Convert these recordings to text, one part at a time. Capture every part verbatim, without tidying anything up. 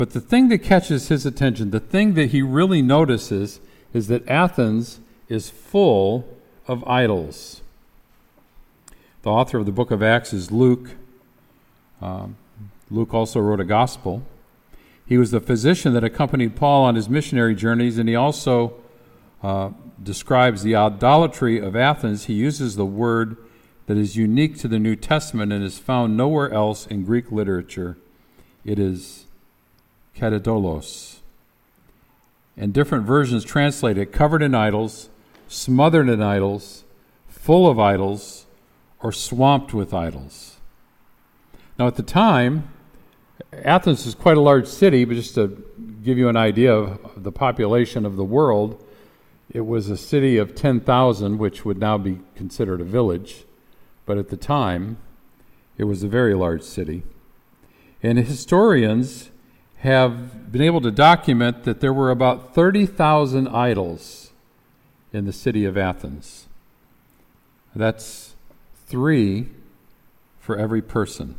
But the thing that catches his attention, the thing that he really notices, is that Athens is full of idols. The author of the book of Acts is Luke. Um, Luke also wrote a gospel. He was the physician that accompanied Paul on his missionary journeys, and he also uh, describes the idolatry of Athens. He uses the word that is unique to the New Testament and is found nowhere else in Greek literature. It is katadolos. And different versions translate it covered in idols, smothered in idols, full of idols, or swamped with idols. Now at the time, Athens is quite a large city, but just to give you an idea of the population of the world, it was a city of ten thousand, which would now be considered a village. But at the time, it was a very large city. And historians have been able to document that there were about thirty thousand idols in the city of Athens. That's three for every person.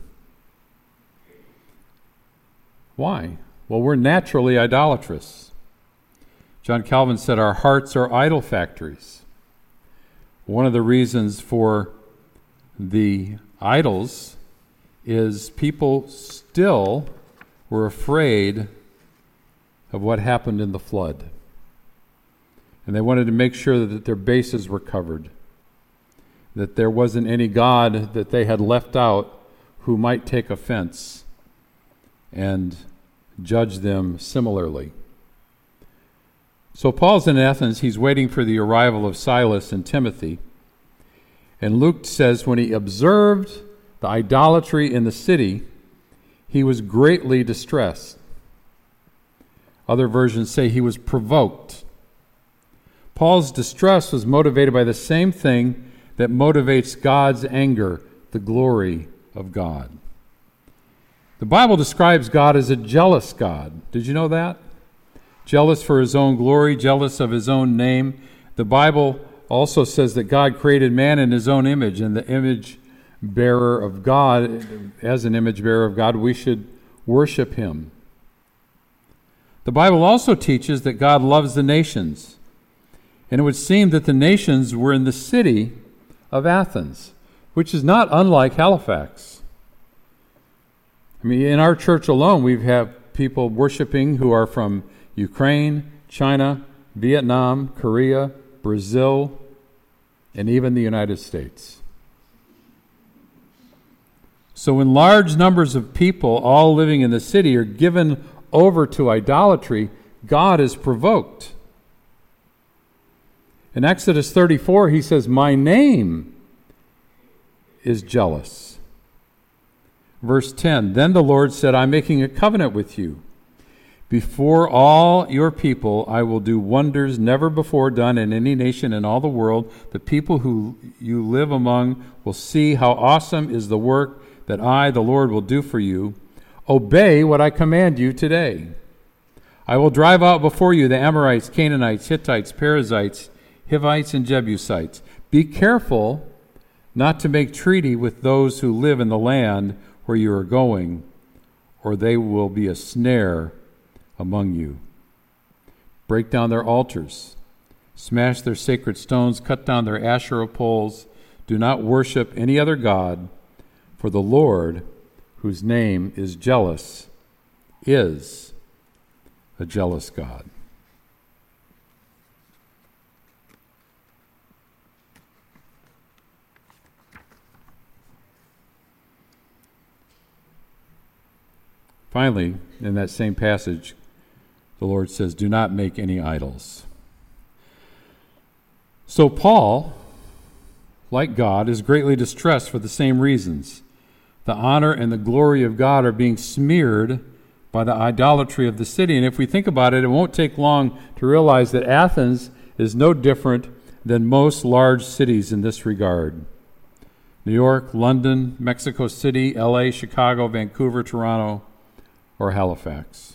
Why? Well, we're naturally idolatrous. John Calvin said our hearts are idol factories. One of the reasons for the idols is people still were afraid of what happened in the flood. And they wanted to make sure that their bases were covered, that there wasn't any God that they had left out who might take offense and judge them similarly. So Paul's in Athens. He's waiting for the arrival of Silas and Timothy. And Luke says when he observed the idolatry in the city, he was greatly distressed. Other versions say he was provoked. Paul's distress was motivated by the same thing that motivates God's anger, the glory of God. The Bible describes God as a jealous God. Did you know that? Jealous for his own glory, jealous of his own name. The Bible also says that God created man in his own image, and the image bearer of God, as an image bearer of God, we should worship him. The Bible also teaches that God loves the nations, and it would seem that the nations were in the city of Athens, which is not unlike Halifax. I mean, in our church alone, we have people worshiping who are from Ukraine, China, Vietnam, Korea, Brazil, and even the United States. So when large numbers of people, all living in the city, are given over to idolatry, God is provoked. In Exodus thirty-four, he says, "My name is jealous." Verse ten, "Then the Lord said, I'm making a covenant with you. Before all your people, I will do wonders never before done in any nation in all the world. The people who you live among will see how awesome is the work that I, the Lord, will do for you. Obey what I command you today. I will drive out before you the Amorites, Canaanites, Hittites, Perizzites, Hivites, and Jebusites. Be careful not to make treaty with those who live in the land where you are going, or they will be a snare among you. Break down their altars, smash their sacred stones, cut down their Asherah poles. Do not worship any other god, for the Lord, whose name is jealous, is a jealous God." Finally, in that same passage, the Lord says, "Do not make any idols." So Paul, like God, is greatly distressed for the same reasons. The honor and the glory of God are being smeared by the idolatry of the city. And if we think about it, it won't take long to realize that Athens is no different than most large cities in this regard. New York, London, Mexico City, L A, Chicago, Vancouver, Toronto, or Halifax.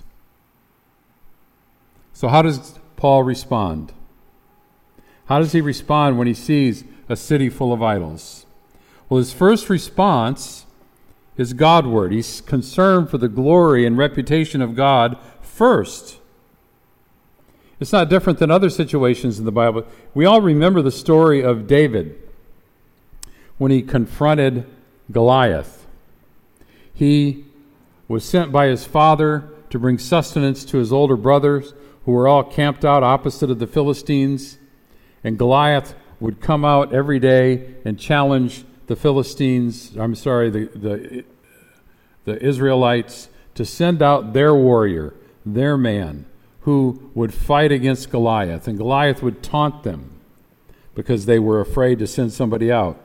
So how does Paul respond? How does he respond when he sees a city full of idols? Well, his first response is Godward. He's concerned for the glory and reputation of God first. It's not different than other situations in the Bible. We all remember the story of David when he confronted Goliath. He was sent by his father to bring sustenance to his older brothers who were all camped out opposite of the Philistines. And Goliath would come out every day and challenge the Philistines, I'm sorry, the, the, the Israelites, to send out their warrior, their man, who would fight against Goliath. And Goliath would taunt them because they were afraid to send somebody out.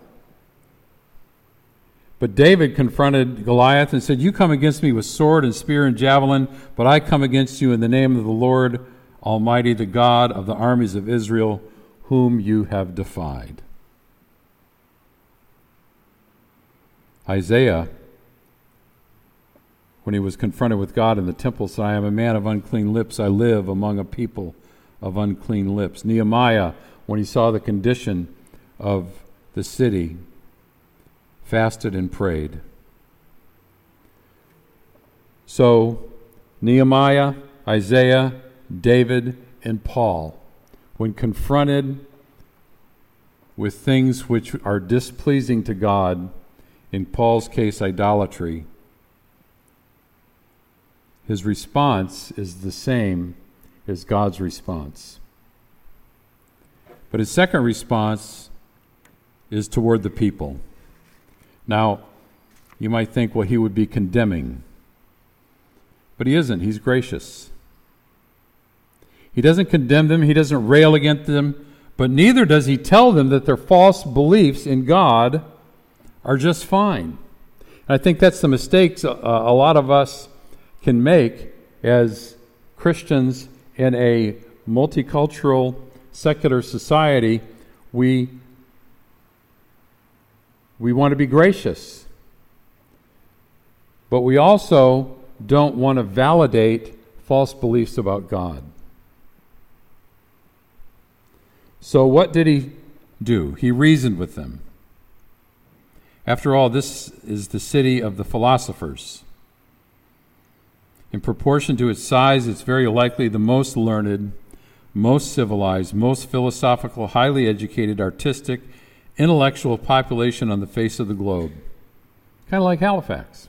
But David confronted Goliath and said, "You come against me with sword and spear and javelin, but I come against you in the name of the Lord Almighty, the God of the armies of Israel, whom you have defied." Isaiah, when he was confronted with God in the temple, said, "I am a man of unclean lips. I live among a people of unclean lips." Nehemiah, when he saw the condition of the city, fasted and prayed. So, Nehemiah, Isaiah, David, and Paul, when confronted with things which are displeasing to God, in Paul's case, idolatry, his response is the same as God's response. But his second response is toward the people. Now, you might think, well, he would be condemning. But he isn't. He's gracious. He doesn't condemn them. He doesn't rail against them. But neither does he tell them that their false beliefs in God are just fine. And I think that's the mistakes a, a lot of us can make as Christians in a multicultural, secular society. We We want to be gracious, but we also don't want to validate false beliefs about God. So what did he do? He reasoned with them. After all, this is the city of the philosophers. In proportion to its size, it's very likely the most learned, most civilized, most philosophical, highly educated, artistic, intellectual population on the face of the globe. Kind of like Halifax.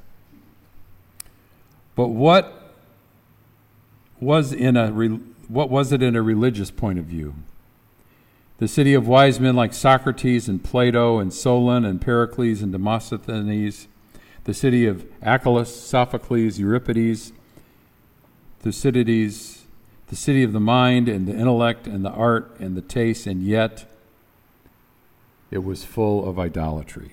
But what was in a what was it in a religious point of view? The city of wise men like Socrates and Plato and Solon and Pericles and Demosthenes, the city of Achilles, Sophocles, Euripides, Thucydides, the city of the mind and the intellect and the art and the taste, and yet it was full of idolatry.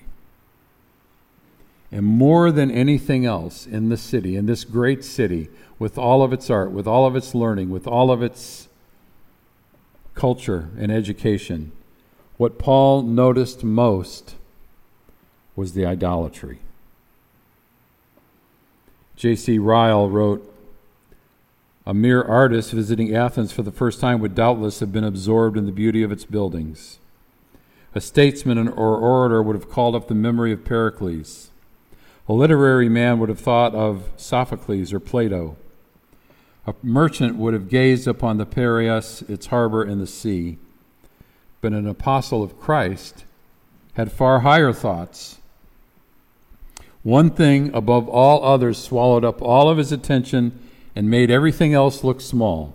And more than anything else in the city, in this great city, with all of its art, with all of its learning, with all of its culture and education, what Paul noticed most was the idolatry. J C Ryle wrote, "A mere artist visiting Athens for the first time would doubtless have been absorbed in the beauty of its buildings. A statesman or orator would have called up the memory of Pericles. A literary man would have thought of Sophocles or Plato. A merchant would have gazed upon the Piraeus, its harbor, and the sea. But an apostle of Christ had far higher thoughts. One thing above all others swallowed up all of his attention and made everything else look small.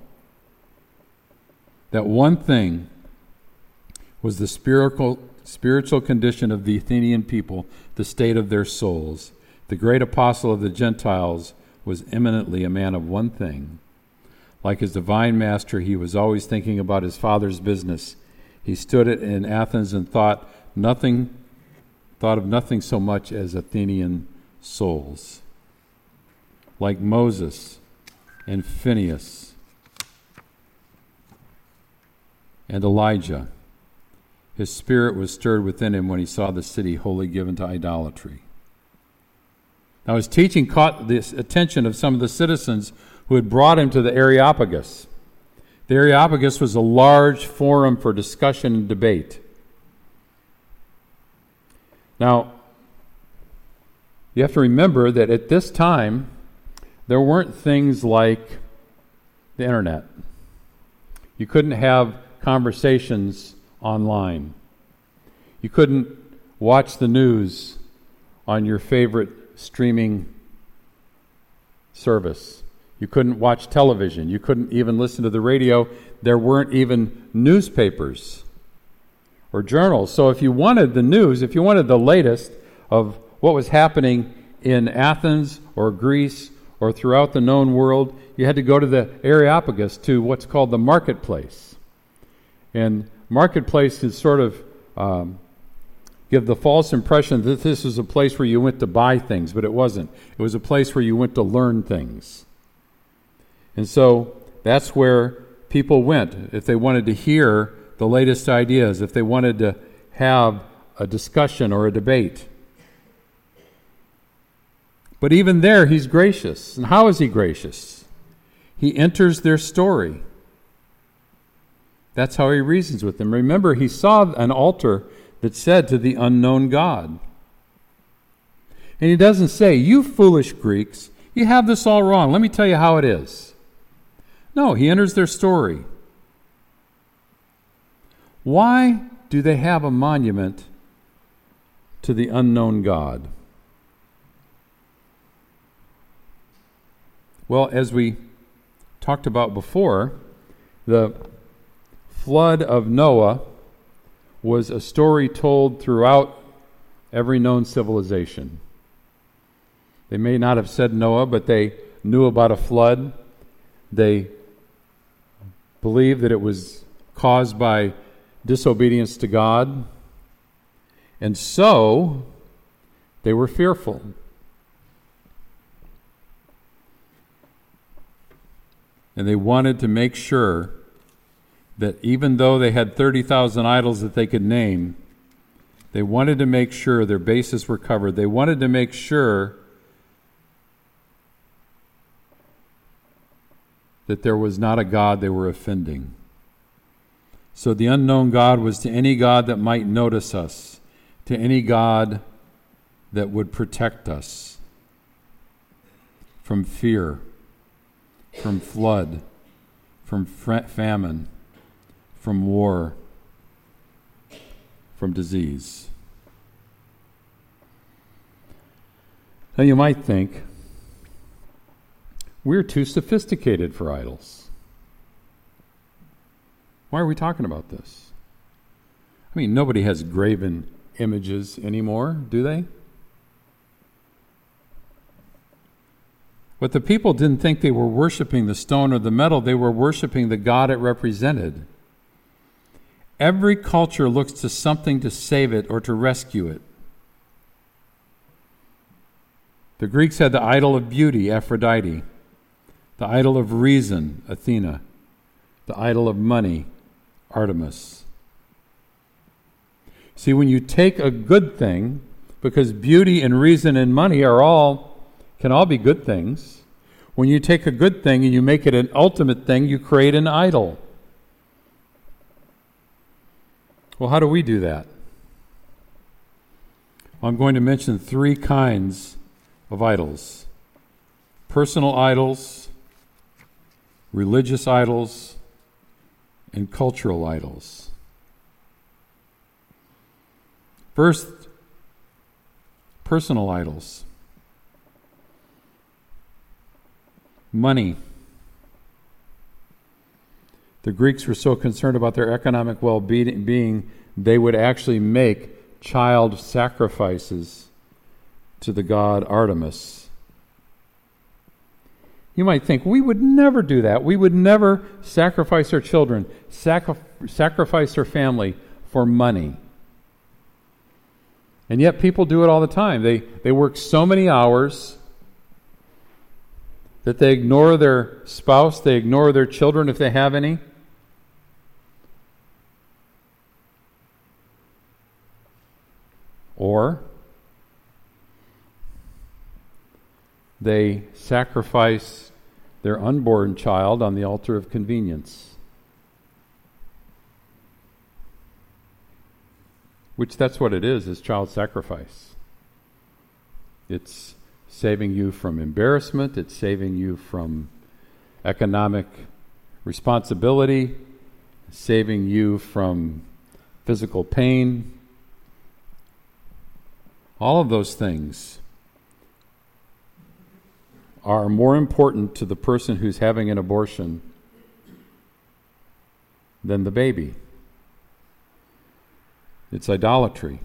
That one thing was the spiritual spiritual condition of the Athenian people, the state of their souls. The great apostle of the Gentiles was eminently a man of one thing. Like his divine master, he was always thinking about his Father's business. He stood it in Athens and thought nothing, thought of nothing so much as Athenian souls. Like Moses and Phineas and Elijah, his spirit was stirred within him when he saw the city wholly given to idolatry. Now his teaching caught the attention of some of the citizens who had brought him to the Areopagus. The Areopagus was a large forum for discussion and debate. Now, You have to remember that at this time, there weren't things like the internet. You couldn't have conversations online. You couldn't watch the news on your favorite streaming service. You couldn't watch television. You couldn't even listen to the radio. There weren't even newspapers or journals. So if you wanted the news, if you wanted the latest of what was happening in Athens or Greece or throughout the known world, you had to go to the Areopagus, to what's called the marketplace. And marketplace is sort of um, give the false impression that this is a place where you went to buy things, but it wasn't. It was a place where you went to learn things. And so that's where people went if they wanted to hear the latest ideas, if they wanted to have a discussion or a debate. But even there, he's gracious. And how is he gracious? He enters their story. That's how he reasons with them. Remember, he saw an altar that said to the unknown God. And he doesn't say, "You foolish Greeks, you have this all wrong. Let me tell you how it is." No, he enters their story. Why do they have a monument to the unknown God? Well, as we talked about before, the flood of Noah was a story told throughout every known civilization. They may not have said Noah, but they knew about a flood. They believed that it was caused by disobedience to God. And so they were fearful. And they wanted to make sure that even though they had thirty thousand idols that they could name, they wanted to make sure their bases were covered. They wanted to make sure that there was not a God they were offending. So the unknown God was to any God that might notice us, to any God that would protect us from fear, from flood, from famine, from war, from disease. Now you might think, we're too sophisticated for idols. Why are we talking about this? I mean, nobody has graven images anymore, do they? But the people didn't think they were worshiping the stone or the metal. They were worshiping the God it represented. Every culture looks to something to save it or to rescue it. The Greeks had the idol of beauty, Aphrodite, the idol of reason, Athena, the idol of money, Artemis. See, when you take a good thing, because beauty and reason and money are all, can all be good things, when you take a good thing and you make it an ultimate thing, you create an idol. Well, how do we do that? Well, I'm going to mention three kinds of idols: personal idols, religious idols, and cultural idols. First, personal idols. Money. The Greeks were so concerned about their economic well-being, they would actually make child sacrifices to the god Artemis. You might think, we would never do that. We would never sacrifice our children, sacri- sacrifice our family for money. And yet people do it all the time. They, they work so many hours that they ignore their spouse, they ignore their children if they have any. Or they sacrifice their unborn child on the altar of convenience. Which that's what it is, is child sacrifice. It's saving you from embarrassment. It's saving you from economic responsibility, saving you from physical pain. All of those things are more important to the person who's having an abortion than the baby. It's idolatry.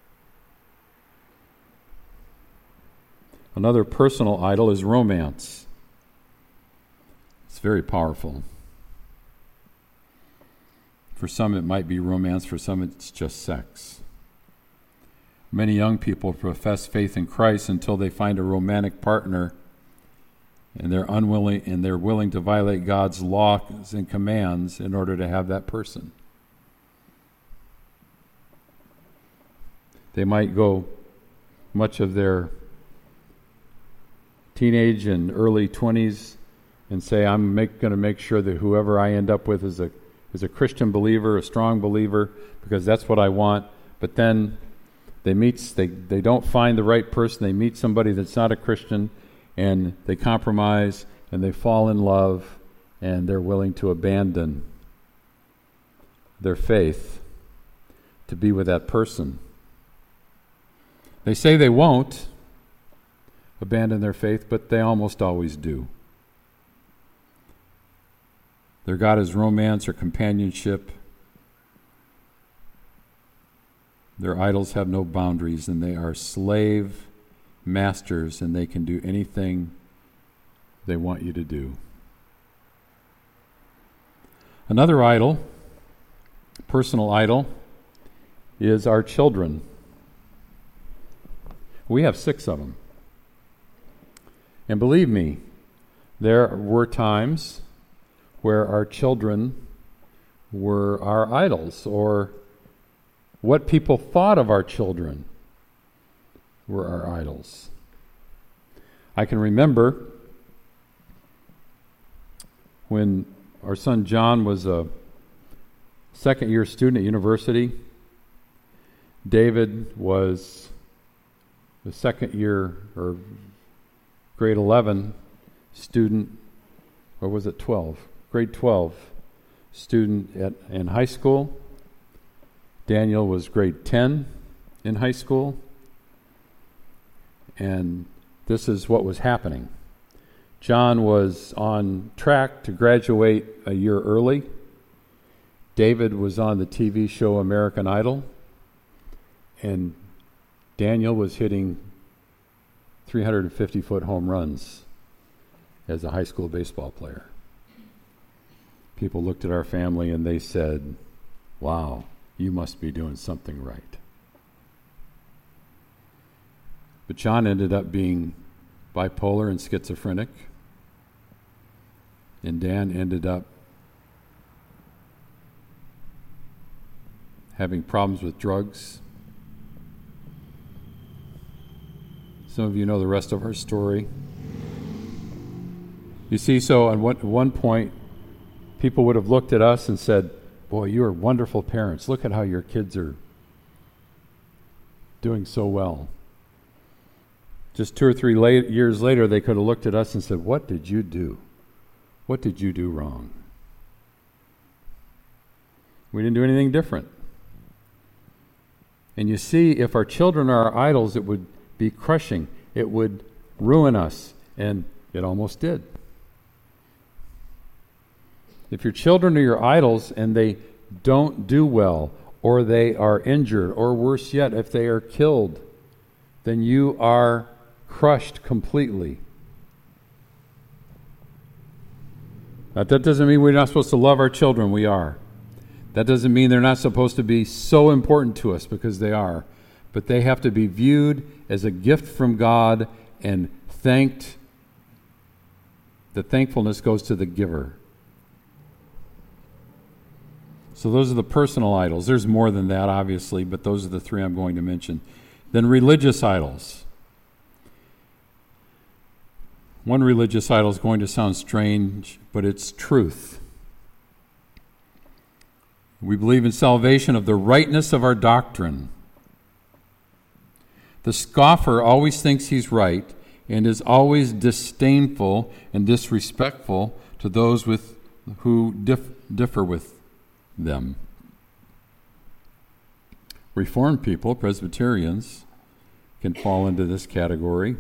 Another personal idol is romance. It's very powerful. For some it might be romance, for some it's just sex. Many young people profess faith in Christ until they find a romantic partner, and they're unwilling and they're willing to violate God's laws and commands in order to have that person. They might go much of their teenage and early twenties and say, I'm make, going to make sure that whoever I end up with is a is a Christian believer, a strong believer, because that's what I want. But then they meet, they, they don't find the right person. They meet somebody that's not a Christian, and they compromise, and they fall in love, and they're willing to abandon their faith to be with that person. They say they won't abandon their faith, but they almost always do. Their God is romance or companionship. Their idols have no boundaries, and they are slave masters, and they can do anything they want you to do. Another idol, personal idol, is our children. We have six of them. And believe me, there were times where our children were our idols, or what people thought of our children were our idols. I can remember when our son John was a second-year student at university. David was the second-year or grade eleven student, or was it twelve? Grade twelve student at in high school. Daniel was grade ten in high school. And this is what was happening. John was on track to graduate a year early. David was on the T V show American Idol. And Daniel was hitting three hundred fifty foot home runs as a high school baseball player. People looked at our family and they said, wow, you must be doing something right. But John ended up being bipolar and schizophrenic. And Dan ended up having problems with drugs. Some of you know the rest of our story. You see, so at one, at one point, people would have looked at us and said, boy, you are wonderful parents. Look at how your kids are doing so well. Just two or three late, years later, they could have looked at us and said, what did you do? What did you do wrong? We didn't do anything different. And you see, if our children are our idols, it would be crushing. It would ruin us. And it almost did. If your children are your idols and they don't do well, or they are injured, or worse yet, if they are killed, then you are crushed completely. Now, that doesn't mean we're not supposed to love our children. We are. That doesn't mean they're not supposed to be so important to us, because they are. But they have to be viewed as a gift from God and thanked. The thankfulness goes to the giver. So those are the personal idols. There's more than that, obviously, but those are the three I'm going to mention. Then religious idols. One religious idol is going to sound strange, but it's truth. We believe in salvation of the rightness of our doctrine. The scoffer always thinks he's right and is always disdainful and disrespectful to those with who dif- differ with them. Reformed people, Presbyterians, can fall into this category.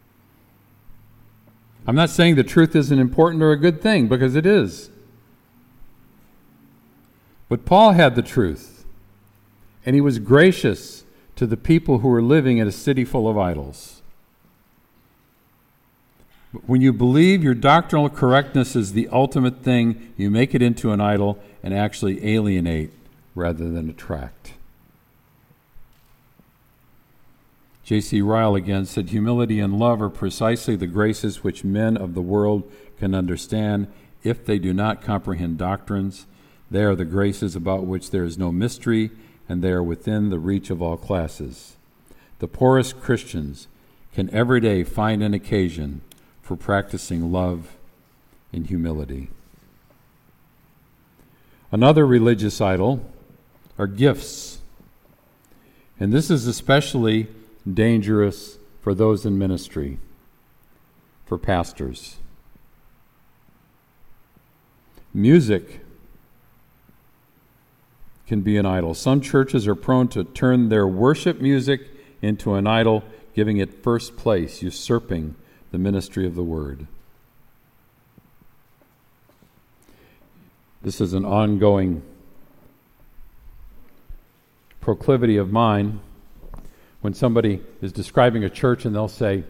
I'm not saying the truth isn't important or a good thing, because it is. But Paul had the truth, and he was gracious to the people who were living in a city full of idols. But when you believe your doctrinal correctness is the ultimate thing, you make it into an idol and actually alienate rather than attract. J C Ryle again said, humility and love are precisely the graces which men of the world can understand if they do not comprehend doctrines. They are the graces about which there is no mystery, and they are within the reach of all classes. The poorest Christians can every day find an occasion for practicing love and humility. Another religious idol are gifts. And this is especially dangerous for those in ministry, for pastors. Music can be an idol. Some churches are prone to turn their worship music into an idol, giving it first place, usurping the ministry of the word. This is an ongoing proclivity of mine. When somebody is describing a church and they'll say,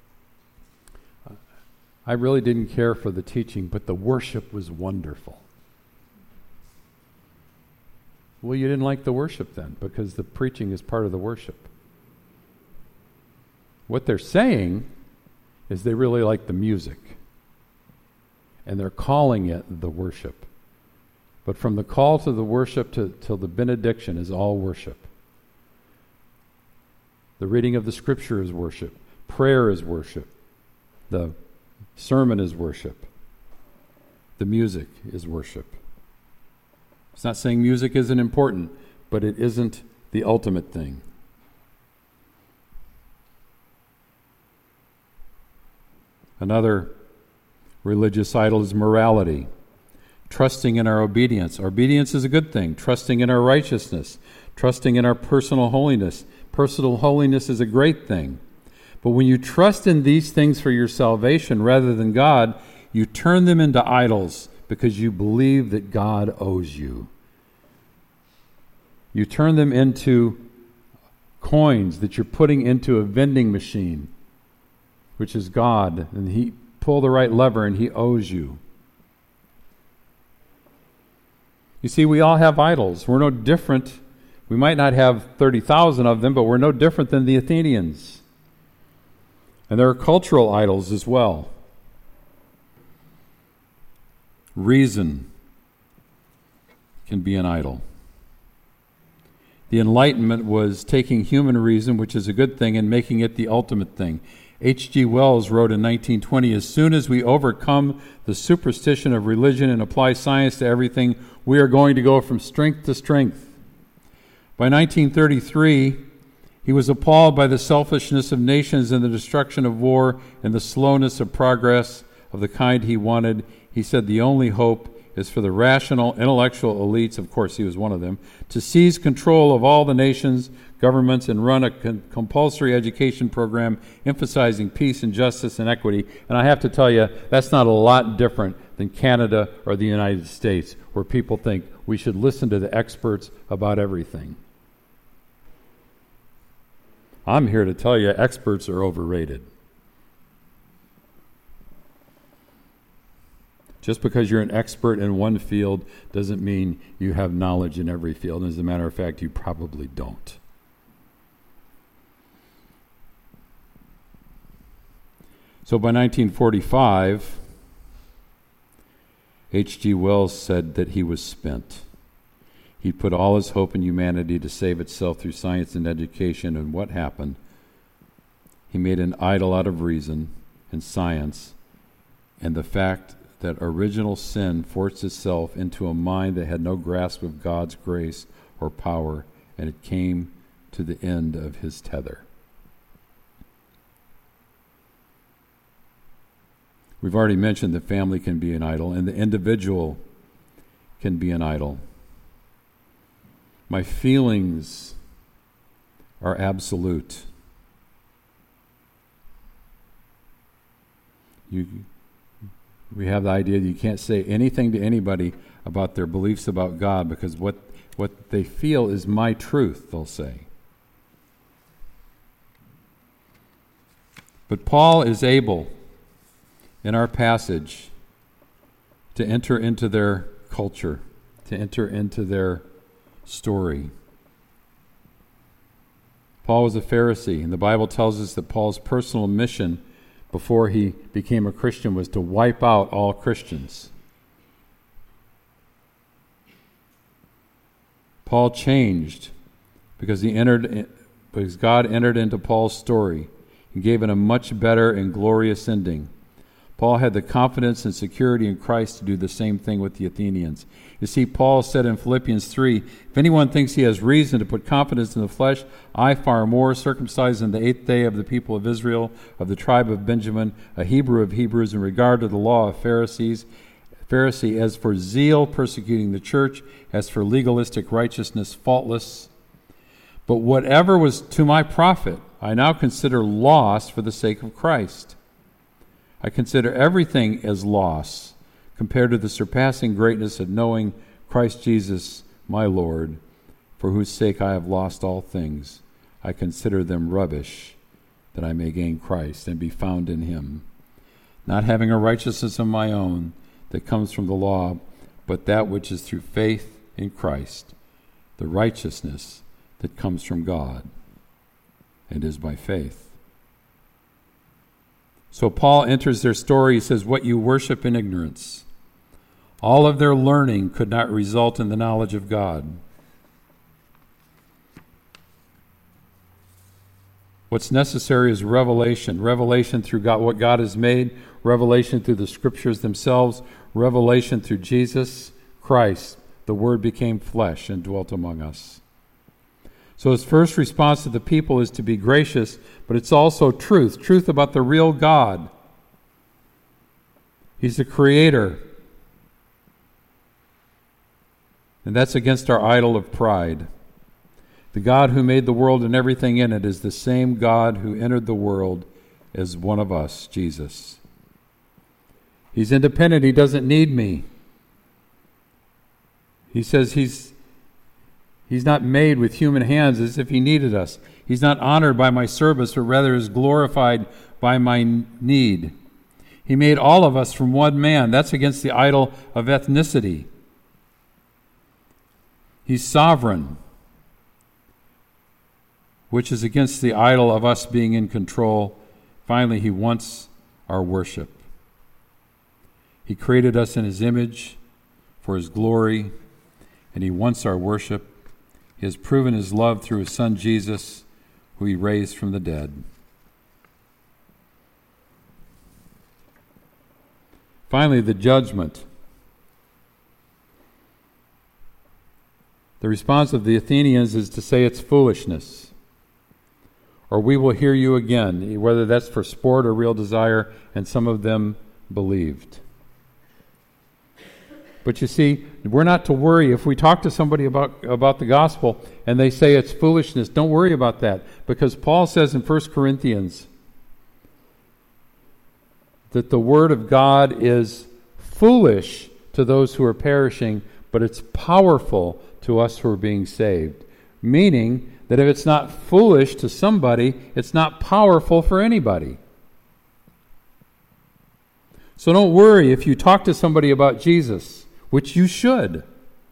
I really didn't care for the teaching, but the worship was wonderful. Well, you didn't like the worship then, because the preaching is part of the worship. What they're saying is they really like the music, and they're calling it the worship. But from the call to the worship to till the benediction is all worship. The reading of the scripture is worship. Prayer is worship. The sermon is worship. The music is worship. It's not saying music isn't important, but it isn't the ultimate thing. Another religious idol is morality. Trusting in our obedience. Our obedience is a good thing. Trusting in our righteousness. Trusting in our personal holiness. Personal holiness is a great thing. But when you trust in these things for your salvation rather than God, you turn them into idols because you believe that God owes you. You turn them into coins that you're putting into a vending machine, which is God, and He pull the right lever and He owes you. You see, we all have idols. We're no different. We might not have thirty thousand of them, but we're no different than the Athenians. And there are cultural idols as well. Reason can be an idol. The Enlightenment was taking human reason, which is a good thing, and making it the ultimate thing. H G Wells wrote in nineteen twenty, as soon as we overcome the superstition of religion and apply science to everything, we are going to go from strength to strength. By nineteen thirty-three, he was appalled by the selfishness of nations and the destruction of war and the slowness of progress of the kind he wanted. He said the only hope is for the rational, intellectual elites, of course he was one of them, to seize control of all the nations, governments, and run a con- compulsory education program emphasizing peace and justice and equity. And I have to tell you, that's not a lot different than Canada or the United States, where people think we should listen to the experts about everything. I'm here to tell you, experts are overrated. Just because you're an expert in one field doesn't mean you have knowledge in every field. As a matter of fact, you probably don't. So by nineteen forty-five, H G Wells said that he was spent. He put all his hope in humanity to save itself through science and education, and what happened? He made an idol out of reason and science, and the fact that original sin forced itself into a mind that had no grasp of God's grace or power, and it came to the end of his tether. We've already mentioned that family can be an idol, and the individual can be an idol. My feelings are absolute. You, we have the idea that you can't say anything to anybody about their beliefs about God because what, what they feel is my truth, they'll say. But Paul is able, in our passage, to enter into their culture, to enter into their story. Paul was a Pharisee, and the Bible tells us that Paul's personal mission before he became a Christian was to wipe out all Christians. Paul changed because he entered, because God entered into Paul's story and gave it a much better and glorious ending. Paul had the confidence and security in Christ to do the same thing with the Athenians. You see, Paul said in Philippians three, if anyone thinks he has reason to put confidence in the flesh, I far more, circumcised on the eighth day of the people of Israel, of the tribe of Benjamin, a Hebrew of Hebrews, in regard to the law of Pharisees, Pharisee, as for zeal, persecuting the church, as for legalistic righteousness, faultless. But whatever was to my profit, I now consider loss for the sake of Christ. I consider everything as loss compared to the surpassing greatness of knowing Christ Jesus, my Lord, for whose sake I have lost all things. I consider them rubbish, that I may gain Christ and be found in him, not having a righteousness of my own that comes from the law, but that which is through faith in Christ, the righteousness that comes from God and is by faith. So Paul enters their story. He says, what you worship in ignorance. All of their learning could not result in the knowledge of God. What's necessary is revelation. Revelation through God, what God has made. Revelation through the scriptures themselves. Revelation through Jesus Christ. The Word became flesh and dwelt among us. So his first response to the people is to be gracious, but it's also truth, truth about the real God. He's the creator. And that's against our idol of pride. The God who made the world and everything in it is the same God who entered the world as one of us, Jesus. He's independent. He doesn't need me. He says he's He's not made with human hands as if he needed us. He's not honored by my service, but rather is glorified by my need. He made all of us from one man. That's against the idol of ethnicity. He's sovereign, which is against the idol of us being in control. Finally, he wants our worship. He created us in his image for his glory, and he wants our worship. He has proven his love through his son Jesus, who he raised from the dead. Finally, the judgment. The response of the Athenians is to say it's foolishness, or we will hear you again, whether that's for sport or real desire, and some of them believed. But you see, we're not to worry. If we talk to somebody about, about the gospel and they say it's foolishness, don't worry about that. Because Paul says in First Corinthians that the word of God is foolish to those who are perishing, but it's powerful to us who are being saved. Meaning that if it's not foolish to somebody, it's not powerful for anybody. So don't worry if you talk to somebody about Jesus, which you should.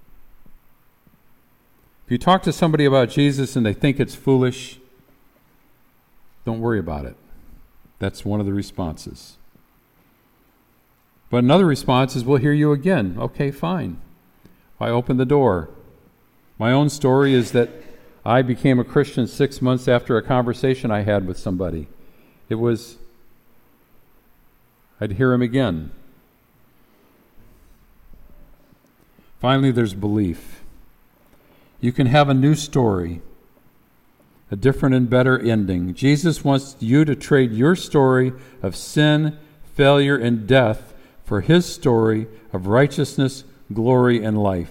If you talk to somebody about Jesus and they think it's foolish, don't worry about it. That's one of the responses. But another response is, we'll hear you again. Okay, fine. I open the door. My own story is that I became a Christian six months after a conversation I had with somebody. It was, I'd hear him again. Finally, there's belief. You can have a new story, a different and better ending. Jesus wants you to trade your story of sin, failure, and death for his story of righteousness, glory, and life.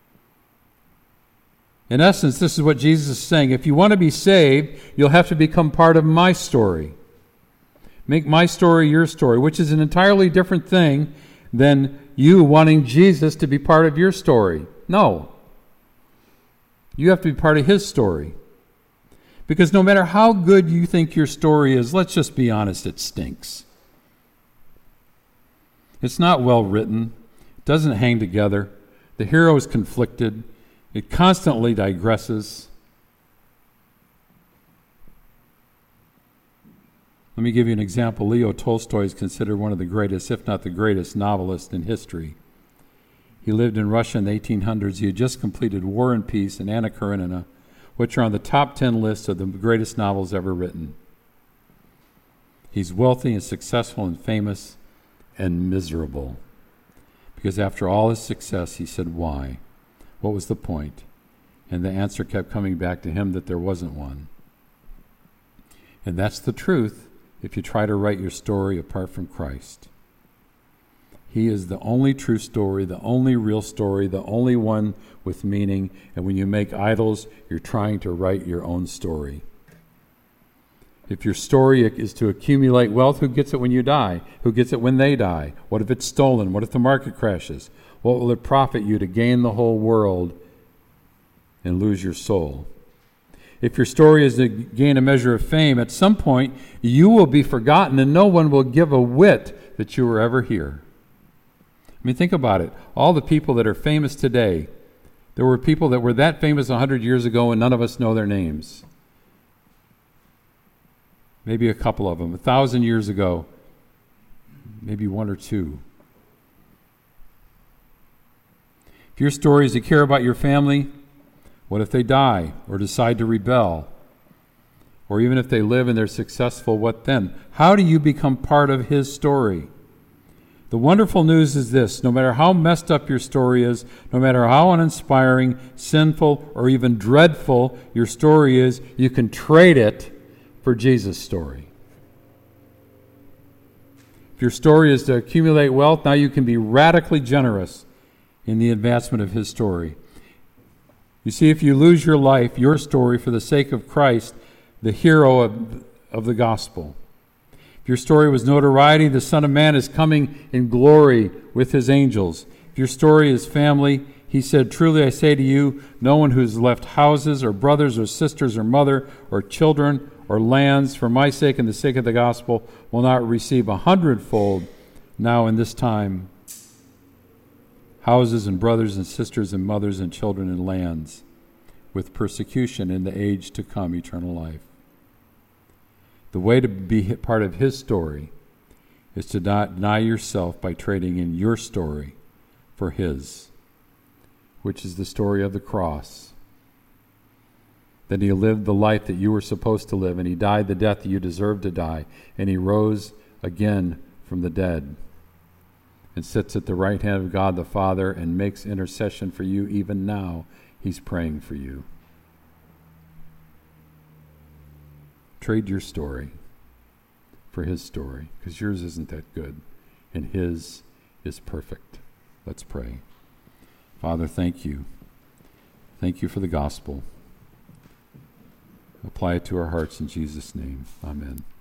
In essence, this is what Jesus is saying. If you want to be saved, you'll have to become part of my story. Make my story your story, which is an entirely different thing than you wanting Jesus to be part of your story. No. You have to be part of his story. Because no matter how good you think your story is, let's just be honest, it stinks. It's not well written. It doesn't hang together. The hero is conflicted. It constantly digresses. Let me give you an example. Leo Tolstoy is considered one of the greatest, if not the greatest, novelist in history. He lived in Russia in the eighteen hundreds. He had just completed War and Peace and Anna Karenina, which are on the top ten list of the greatest novels ever written. He's wealthy and successful and famous and miserable. Because after all his success, he said, why? What was the point? And the answer kept coming back to him that there wasn't one. And that's the truth if you try to write your story apart from Christ. He is the only true story, the only real story, the only one with meaning. And when you make idols, you're trying to write your own story. If your story is to accumulate wealth, who gets it when you die? Who gets it when they die? What if it's stolen? What if the market crashes? What will it profit you to gain the whole world and lose your soul? If your story is to gain a measure of fame, at some point you will be forgotten and no one will give a whit that you were ever here. I mean, think about it. All the people that are famous today, there were people that were that famous one hundred years ago and none of us know their names. Maybe a couple of them. A thousand years ago, maybe one or two. If your story is to care about your family, what if they die or decide to rebel? Or even if they live and they're successful, what then? How do you become part of his story? The wonderful news is this: no matter how messed up your story is, no matter how uninspiring, sinful, or even dreadful your story is, you can trade it for Jesus' story. If your story is to accumulate wealth, now you can be radically generous in the advancement of his story. You see, if you lose your life, your story, for the sake of Christ, the hero of, of the gospel. If your story was notoriety, the Son of Man is coming in glory with his angels. If your story is family, he said, truly I say to you, no one who has left houses or brothers or sisters or mother or children or lands for my sake and the sake of the gospel will not receive a hundredfold now in this time houses and brothers and sisters and mothers and children and lands, with persecution in the age to come, eternal life. The way to be part of his story is to not deny yourself by trading in your story for his, which is the story of the cross. That he lived the life that you were supposed to live, and he died the death that you deserved to die, and he rose again from the dead and sits at the right hand of God the Father and makes intercession for you. Even now, he's praying for you. Trade your story for his story, because yours isn't that good, and his is perfect. Let's pray. Father, thank you. Thank you for the gospel. Apply it to our hearts in Jesus' name. Amen.